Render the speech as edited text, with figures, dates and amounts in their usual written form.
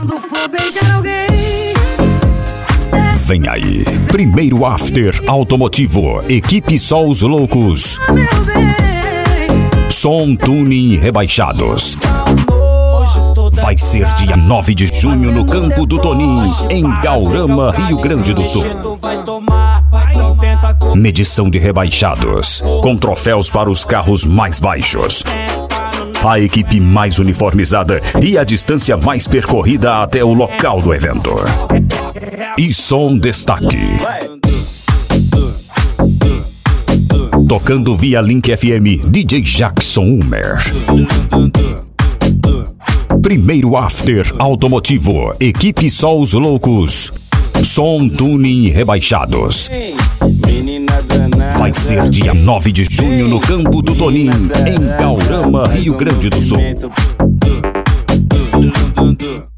quando for beijar alguém. Vem aí, primeiro after automotivo, equipe Só os Loucos. Meu bem, Som Tuning Rebaixados. Vai ser dia 9 de junho no Campo do Tonim, em Gaurama, Rio Grande do Sul. Medição de rebaixados, com troféus para os carros mais baixos. A equipe mais uniformizada e a distância mais percorrida até o local do evento. E som destaque. Tocando via Link FM, DJ Jackson Humer. Primeiro after automotivo, equipe Só os Loucos. Som Tuning Rebaixados. Vai ser dia 9 de junho no Campo do Tonim, em Gaurama, Rio Grande do Sul.